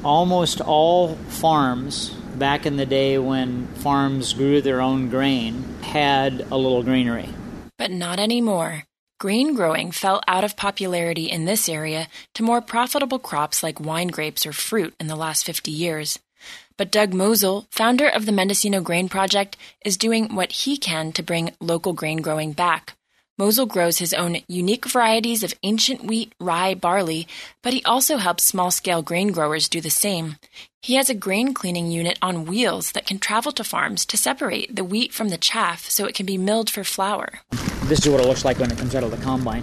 Almost all farms, back in the day when farms grew their own grain, had a little granary. But not anymore. Grain growing fell out of popularity in this area to more profitable crops like wine grapes or fruit in the last 50 years. But Doug Mosel, founder of the Mendocino Grain Project, is doing what he can to bring local grain growing back. Mosel grows his own unique varieties of ancient wheat, rye, barley, but he also helps small-scale grain growers do the same. He has a grain cleaning unit on wheels that can travel to farms to separate the wheat from the chaff so it can be milled for flour. This is what it looks like when it comes out of the combine.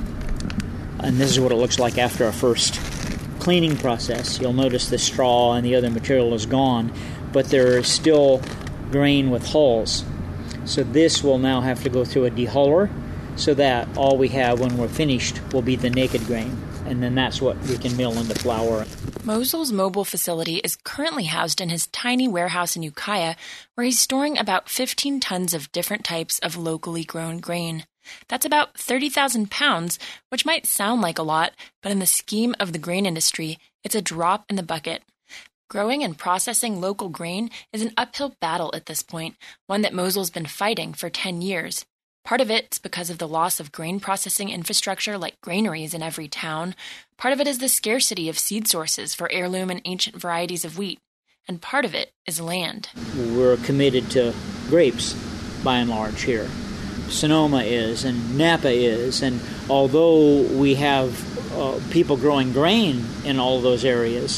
And this is what it looks like after a first cleaning process. You'll notice the straw and the other material is gone, but there is still grain with hulls. So this will now have to go through a dehuller, so that all we have when we're finished will be the naked grain, and then that's what we can mill into flour. Mosel's mobile facility is currently housed in his tiny warehouse in Ukiah, where he's storing about 15 tons of different types of locally grown grain. That's about 30,000 pounds, which might sound like a lot, but in the scheme of the grain industry, it's a drop in the bucket. Growing and processing local grain is an uphill battle at this point, one that Mosel's been fighting for 10 years. Part of it's because of the loss of grain processing infrastructure like granaries in every town. Part of it is the scarcity of seed sources for heirloom and ancient varieties of wheat. And part of it is land. We're committed to grapes, by and large, here. Sonoma is, and Napa is, and although we have people growing grain in all those areas,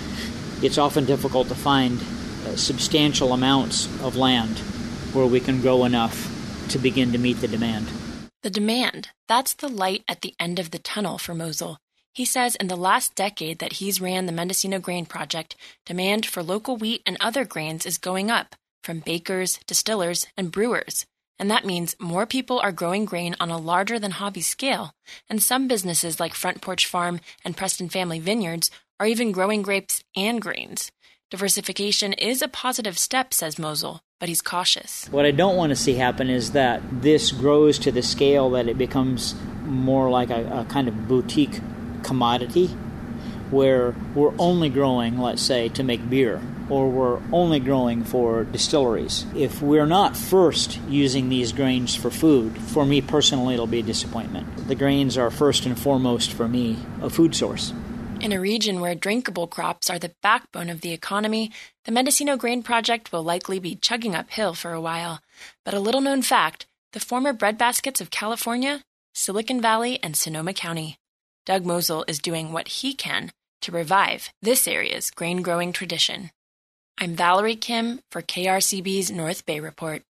it's often difficult to find substantial amounts of land where we can grow enough to begin to meet the demand. The demand, that's the light at the end of the tunnel for Mosel. He says in the last decade that he's ran the Mendocino Grain Project, demand for local wheat and other grains is going up, from bakers, distillers, and brewers. And that means more people are growing grain on a larger-than-hobby scale, and some businesses like Front Porch Farm and Preston Family Vineyards are even growing grapes and grains. Diversification is a positive step, says Mosel, but he's cautious. What I don't want to see happen is that this grows to the scale that it becomes more like a kind of boutique commodity, where we're only growing, let's say, to make beer, or we're only growing for distilleries. If we're not first using these grains for food, for me personally, it'll be a disappointment. The grains are first and foremost, for me, a food source. In a region where drinkable crops are the backbone of the economy, the Mendocino Grain Project will likely be chugging uphill for a while. But a little-known fact, the former breadbaskets of California, Silicon Valley, and Sonoma County. Doug Mosel is doing what he can to revive this area's grain-growing tradition. I'm Valerie Kim for KRCB's North Bay Report.